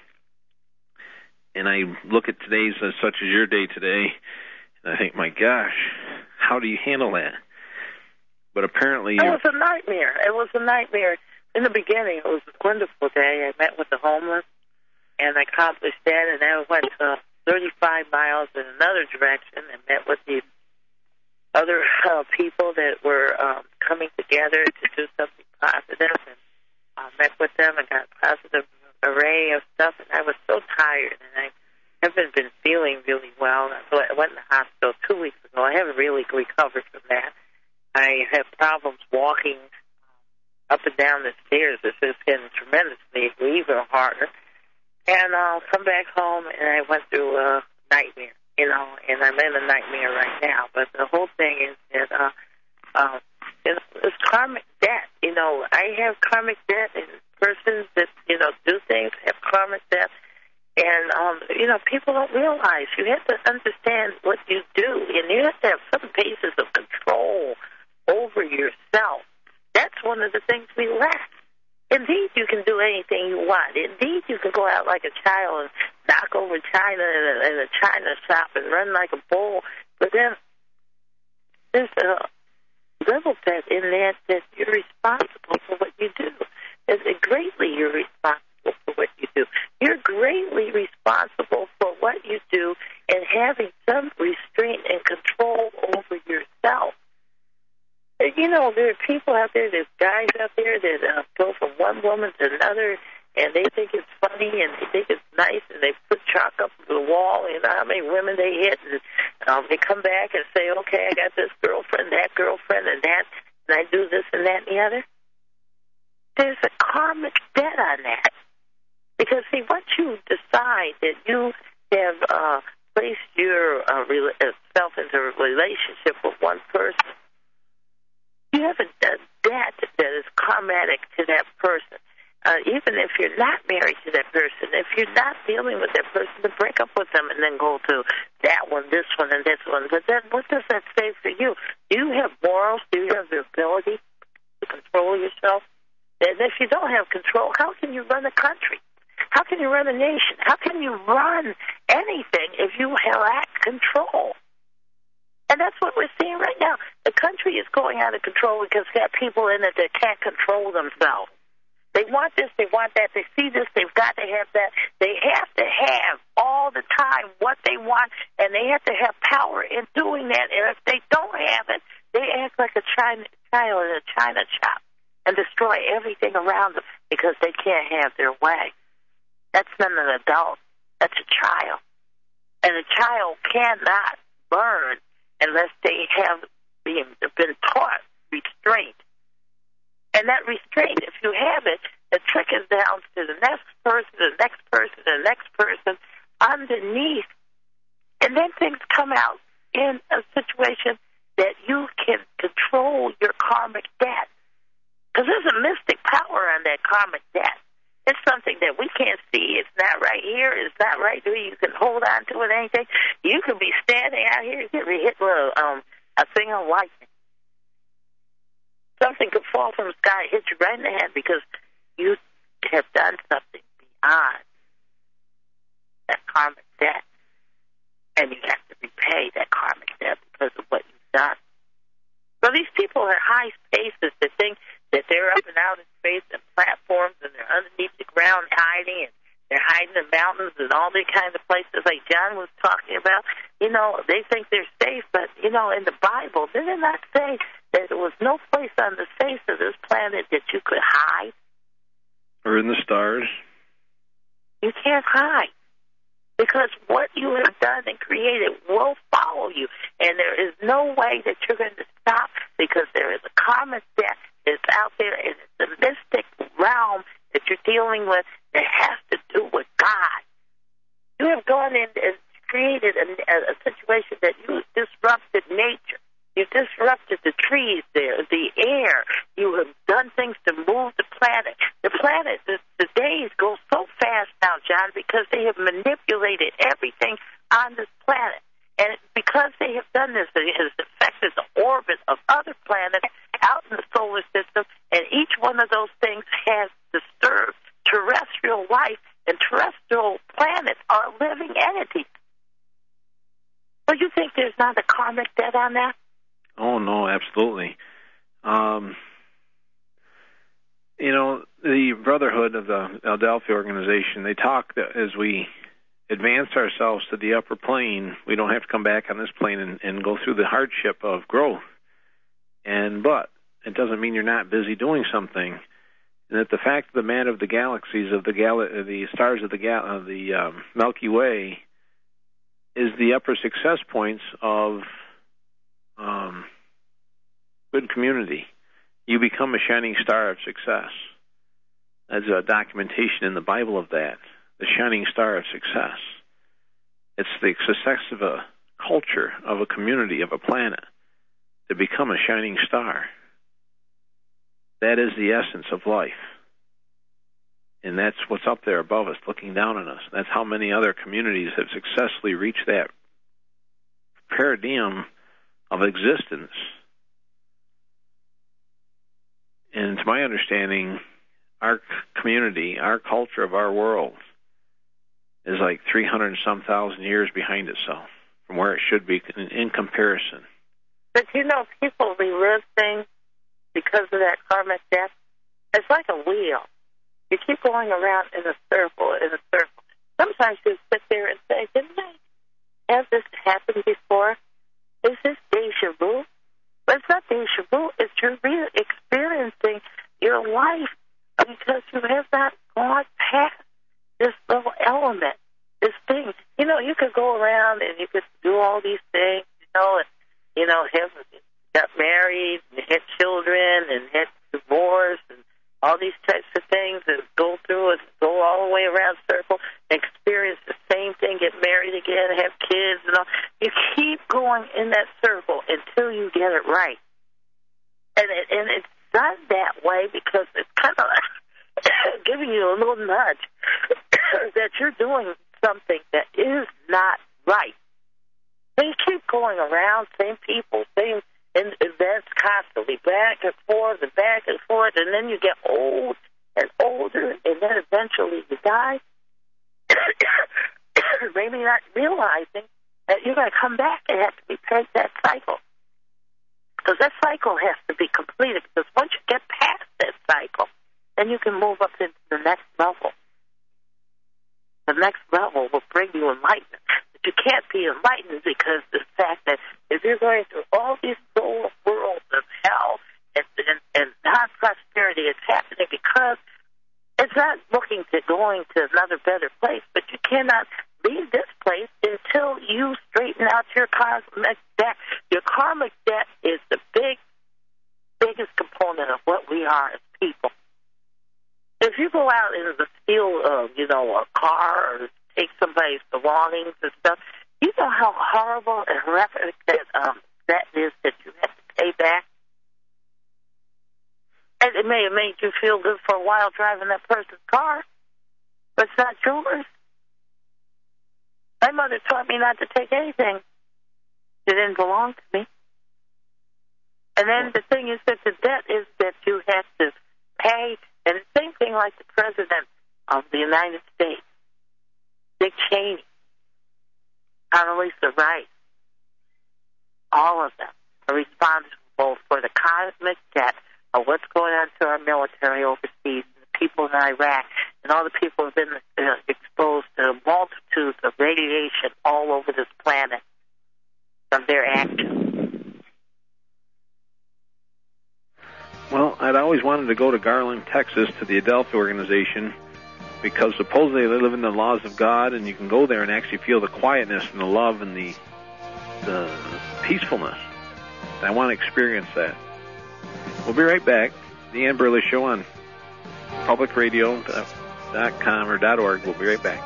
And I look at today's as such as your day today, and I think, my gosh, how do you handle that? But apparently... It was a nightmare. It was a nightmare. In the beginning, it was a wonderful day. I met with the homeless, and I accomplished that, and I went uh, thirty-five miles in another direction and met with the other uh, people that were um, coming together to do something positive, and I uh, met with them and got a positive array of stuff, and I was so tired, and I haven't been feeling really well. So I went in the hospital two weeks ago. I haven't really recovered from that. I have problems walking up and down the stairs. This has been tremendously, even harder. And I'll come back home, and I went through a nightmare, you know, and I'm in a nightmare right now. But the whole thing is that uh, uh, it's, it's karmic debt. You know, I have karmic debt, and persons that, you know, do things have karmic debt. And, um, you know, people don't realize you have to understand what you do, and you have to have some basis of control over yourself. That's one of the things we lack. Indeed, you can do anything you want. Indeed, you can go out like a child and knock over china in a, in a china shop and run like a bull. But then there's a little bit in that that you're responsible for what you do. It's greatly you're responsible for what you do. You're greatly responsible for what you do and having some restraint and control over yourself. You know, there are people out there, there's guys out there that uh, go from one woman to another, and they think it's funny, and they think it's nice, and they put chalk up to the wall, you know how many women they hit, and um, they come back and say, okay, I got this girlfriend, that girlfriend, and that, and I do this and that and the other. There's a karmic debt on that. Because, see, once you decide that you have uh, placed yourself into a relationship with one person, you have a debt that is karmatic to that person. Uh, even if you're not married to that person, if you're not dealing with that person, to break up with them and then go to that one, this one, and this one. But then what does that say for you? Do you have morals? Do you have the ability to control yourself? And if you don't have control, how can you run a country? How can you run a nation? How can you run anything if you lack control? And that's what we're seeing right now. The country is going out of control because there are people in it that can't control themselves. They want this, they want that, they see this, they've got to have that. They have to have all the time what they want, and they have to have power in doing that. And if they don't have it, they act like a China, child in a china shop and destroy everything around them because they can't have their way. That's not an adult. That's a child. And a child cannot learn unless they have been, been taught restraint. And that restraint, if you have it, it trickles down to the next person, the next person, the next person underneath. And then things come out in a situation that you can control your karmic debt. Because there's a mystic power on that karmic debt. It's something that we can't see. It's not right here. It's not right there. You can hold on to it, anything. You could be standing out here, you could be hit with a, um, a thing of lightning. Something could fall from the sky, hit you right in the head because you have done something beyond that karmic debt. And you have to repay that karmic debt because of what you've done. So these people are high spaces that think that they're up and out in space and platforms and they're underneath the ground hiding and they're hiding in mountains and all these kinds of places like John was talking about. You know, they think they're safe, but, you know, in the Bible, did it not say that there was no place on the face of this planet that you could hide? Or in the stars? You can't hide. Because what you have done and created will follow you. And there is no way that you're going to stop because there is a karmic debt that's out there and it's a mystic realm that you're dealing with that has to do with God. You have gone in and created a, a, a situation that you disrupted nature. You disrupted the trees there, the air. You have done things to move the planet. The planet, the, the days go so fast now, John, because they have manipulated everything on this planet. And because they have done this, it has affected the orbit of other planets out in the solar system, and each one of those things has disturbed terrestrial life, and terrestrial planets are living entities. So you think there's not a karmic debt on that? Oh, no, absolutely. Um, you know, the Brotherhood of the Adelphi organization, they talk that as we advance ourselves to the upper plane, we don't have to come back on this plane and, and go through the hardship of growth. And but it doesn't mean you're not busy doing something. And that the fact of the matter of the galaxies, of the gal- the stars of the, gal- of the um, Milky Way, is the upper success points of um, good community. You become a shining star of success. There's a documentation in the Bible of that, the shining star of success. It's the success of a culture, of a community, of a planet, to become a shining star. That is the essence of life. And that's what's up there above us, looking down on us. That's how many other communities have successfully reached that paradigm of existence. And to my understanding, our community, our culture of our world, is like three hundred and some thousand years behind itself from where it should be in, in comparison. But you know, people relive things because of that karmic debt. It's like a wheel. You keep going around in a circle, in a circle. Sometimes you sit there and say, didn't I have this happen before? Is this deja vu? But it's not deja vu. It's you're re-experiencing your life because you have not gone past this little element, this thing. You know, you could go around and you could do all these things, you know, and, you know, have got married and had children and had divorced and all these types of things, and go through it, go all the way around circle, experience the same thing, get married again, have kids, and all. You keep going in that circle until you get it right. And it, and it's done that way because it's kind of like giving you a little nudge that you're doing something that is not right. So you keep going around, same people, same in events constantly, back and forth and back and forth, and then you get old and older, and then eventually you die, maybe not realizing that you're going to come back and have to repeat that cycle. Because that cycle has to be completed, because once you get past that cycle, then you can move up into the next level. The next level will bring you enlightenment. But you can't be enlightened because the fact that if you're going through all these soul worlds of hell and, and, and non-prosperity, it's happening because it's not looking to going to another better place, but you cannot leave this place until you straighten out your karmic debt. Your karmic debt is the big, biggest component of what we are as people. If you go out and steal, uh, you know, a car or take somebody's belongings and stuff, You know how horrible and horrific that um, that is that you have to pay back? And it may have made you feel good for a while driving that person's car, but it's not yours. My mother taught me not to take anything that didn't belong to me. And then the thing is that the debt is that you have to pay, and the same thing like the President of the United States, Dick Cheney, Condoleezza Rice, all of them are responsible for the cosmic debt of what's going on to our military overseas, the people in Iraq, and all the people who have been uh, exposed to multitudes of radiation all over this planet from their actions. Well, I'd always wanted to go to Garland, Texas, to the Adelphi organization, because supposedly they live in the laws of God, and you can go there and actually feel the quietness and the love and the the peacefulness. And I want to experience that. We'll be right back. The Ann Burley Show on public radio dot com or .org. We'll be right back.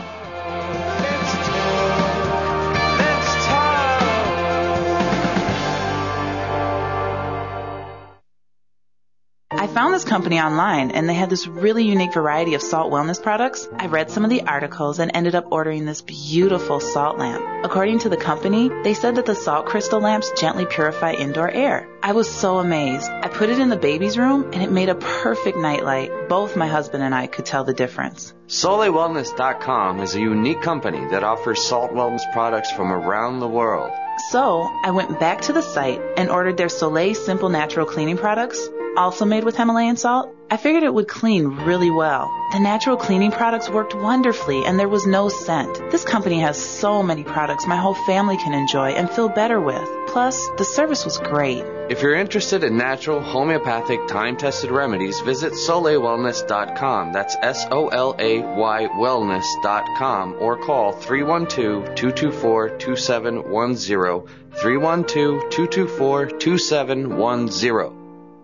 I found this company online, and they had this really unique variety of salt wellness products. I read some of the articles and ended up ordering this beautiful salt lamp. According to the company, they said that the salt crystal lamps gently purify indoor air. I was so amazed. I put it in the baby's room, and it made a perfect nightlight. Both my husband and I could tell the difference. Soleil Wellness dot com is a unique company that offers salt wellness products from around the world. So I went back to the site and ordered their Soleil Simple Natural Cleaning products, also made with Himalayan salt. I figured it would clean really well. The natural cleaning products worked wonderfully, and there was no scent. This company has so many products my whole family can enjoy and feel better with. Plus, the service was great. If you're interested in natural, homeopathic, time-tested remedies, visit Soleil Wellness dot com. That's S O L A Y Wellness dot com, or call three one two, two two four, two seven one zero, three one two, two two four, two seven one zero.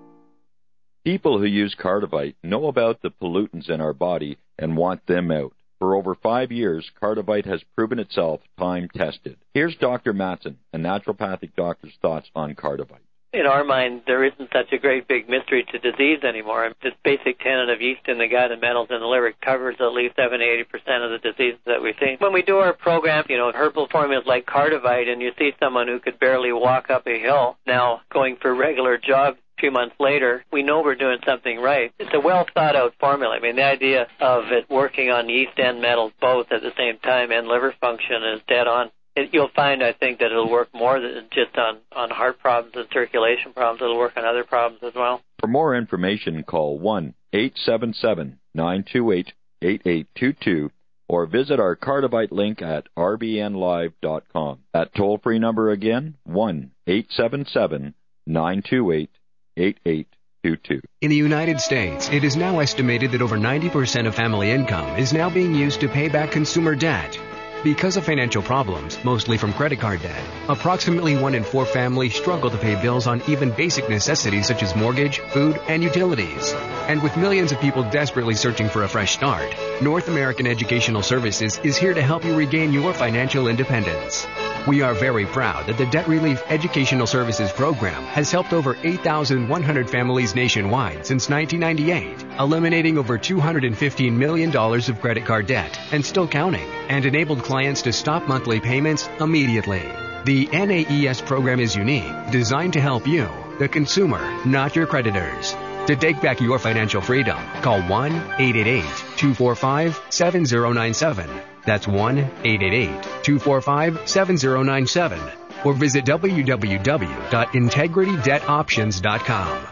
People who use Cardivite know about the pollutants in our body and want them out. For over five years, Cardivite has proven itself time-tested. Here's Doctor Matson, a naturopathic doctor's thoughts on Cardivite. In our mind, there isn't such a great big mystery to disease anymore. This basic tenet of yeast in the gut and metals in the liver covers at least seventy to eighty percent of the diseases that we see. When we do our program, you know, herbal formulas like Cardivite, and you see someone who could barely walk up a hill now going for regular jogs a few months later, we know we're doing something right. It's a well-thought-out formula. I mean, the idea of it working on yeast and metals both at the same time and liver function is dead on. It, you'll find, I think, that it'll work more than just on, on heart problems and circulation problems. It'll work on other problems as well. For more information, call one eight seven seven, nine two eight, eight eight two two or visit our Cardivite link at r b n live dot com. That toll-free number again, one eight seven seven, nine two eight, eight eight two two. In the United States, it is now estimated that over ninety percent of family income is now being used to pay back consumer debt. Because of financial problems, mostly from credit card debt, approximately one in four families struggle to pay bills on even basic necessities such as mortgage, food, and utilities. And with millions of people desperately searching for a fresh start, North American Educational Services is here to help you regain your financial independence. We are very proud that the Debt Relief Educational Services Program has helped over eight thousand one hundred families nationwide since nineteen ninety-eight, eliminating over two hundred fifteen million dollars of credit card debt and still counting, and enabled clients to stop monthly payments immediately. The N A E S program is unique, designed to help you, the consumer, not your creditors. To take back your financial freedom, call one eight eight eight, two four five, seven zero nine seven. That's one eight eight eight, two four five, seven zero nine seven. Or visit w w w dot integrity debt options dot com.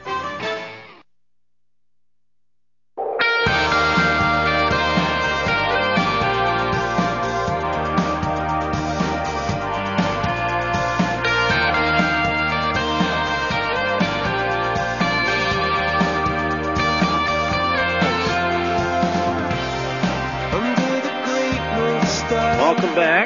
Welcome back.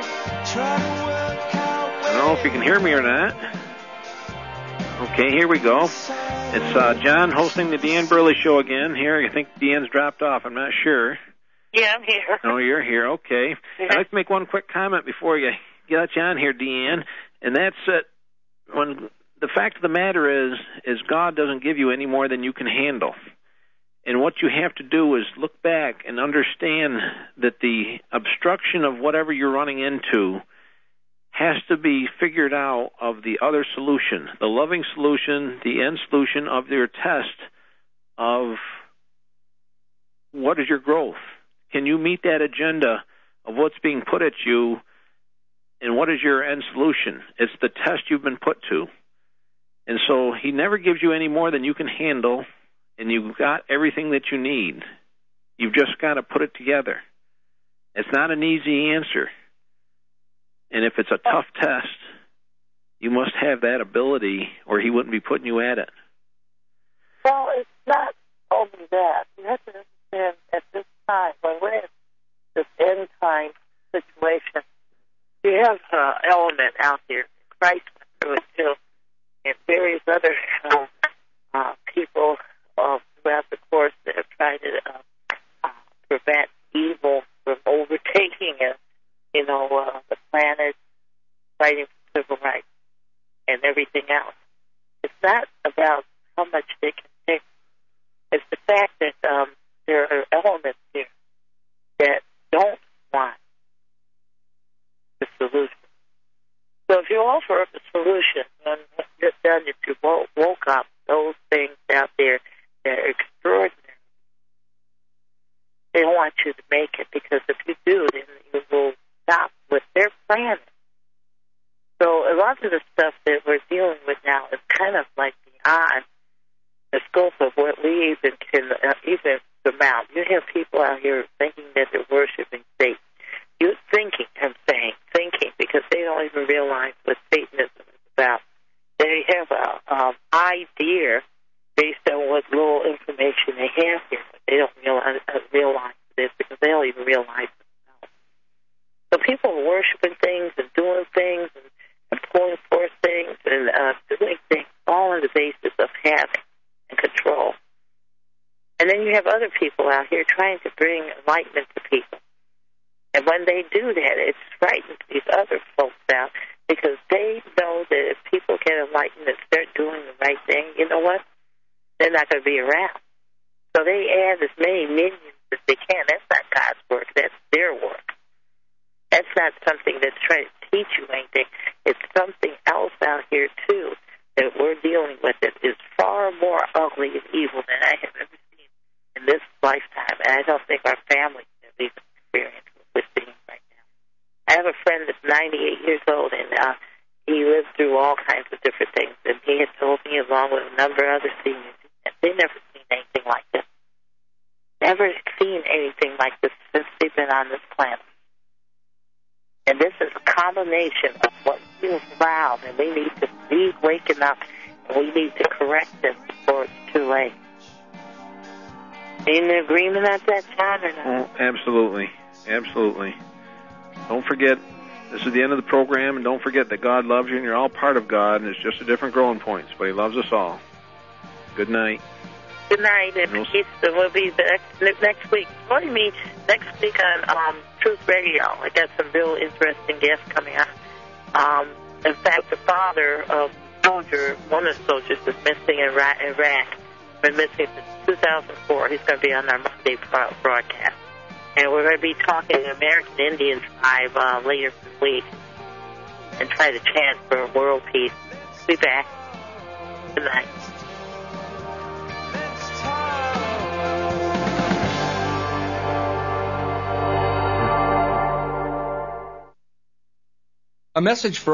I don't know if you can hear me or not. Okay, here we go. It's uh, John hosting the Deanne Burley Show again. Here, I think Deanne's dropped off. I'm not sure. Yeah, I'm here. Oh, you're here. Okay. Yeah. I'd like to make one quick comment before you get you on here, Deanne, and that's that when the fact of the matter is, is God doesn't give you any more than you can handle. And what you have to do is look back and understand that the obstruction of whatever you're running into has to be figured out of the other solution, the loving solution, the end solution of your test of what is your growth. Can you meet that agenda of what's being put at you, and what is your end solution? It's the test you've been put to. And so he never gives you any more than you can handle, and you've got everything that you need. You've just got to put it together. It's not an easy answer. And if it's a tough test, you must have that ability, or he wouldn't be putting you at it. Well, it's not only that. You have to understand at this time, when we're in this end time situation, you have an element out there. Christ went through it too, and various other uh, uh, people uh, throughout the course that have tried to uh, uh, prevent evil from overtaking it. You know, uh, the planet, fighting for civil rights, and everything else. It's not about how much they can take. It's the fact that um, there are elements here that don't want the solution. So if you offer up a solution, and just done that you woke up those things out there that are extraordinary, they want you to make it, because if you do, then you will stop what they're planning. So a lot of the stuff that we're dealing with now is kind of like beyond the scope of what we even can uh, even surmount. You have people out here thinking that they're worshiping Satan. You're thinking, I'm saying, thinking, because they don't even realize what Satanism is about. They have an um, idea based on what little information they have here, but they don't realize, uh, realize this because they don't even realize themselves. So people are worshiping things and doing things and, and pulling forth things and uh, doing things all on the basis of having and control. And then you have other people out here trying to bring enlightenment to people. And when they do that, it frightens these other folks out, because they know that if people get enlightened and start doing the right thing, you know what? They're not going to be around. So they add as many minions as they can. That's not God's work. That's their work. That's not something that's trying to teach you anything. It's something else out here, too, that we're dealing with that is far more ugly and evil than I have ever seen in this lifetime. And I don't think our families have even experienced what we're seeing right now. I have a friend that's ninety-eight years old, and uh, he lived through all kinds of different things. And he had told me, along with a number of other seniors, that they've never seen anything like this. Never seen anything like this since they've been on this planet. And this is a combination of what feels loud, and we need to be waking up, and we need to correct this before it's too late. In agreement at that time or not? Oh, absolutely. Absolutely. Don't forget, this is the end of the program, and don't forget that God loves you, and you're all part of God, and it's just a different growing points, but he loves us all. Good night. Good night, and peace. We'll be back next week. Join me next week on um, Truth Radio. I got some real interesting guests coming out. Um, in fact, the father of a soldier, one of the soldiers, is missing in Iraq. Been missing since two thousand four. He's going to be on our Monday broadcast. And we're going to be talking to American Indian tribe uh, later this week and try to chant for world peace. Be back. Good night. A message for